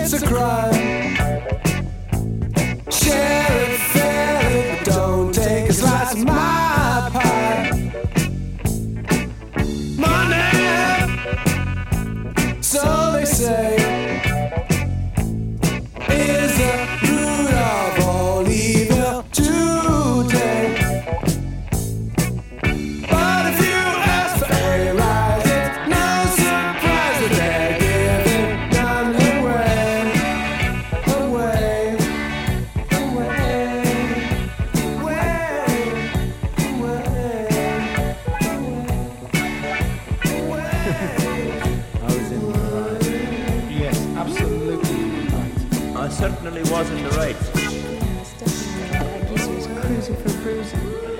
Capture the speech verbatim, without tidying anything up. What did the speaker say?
it's a crime. Share it fairly, but don't take a slice of my pie. Money, so they say, is the root of all evil today. But if you ask for a rise, it's no surprise that they're giving none away, away, away, away, I was in the right. Yes, absolutely right. I certainly was in the right. Yeah, it's definitely right. I guess it was cruising for bruising.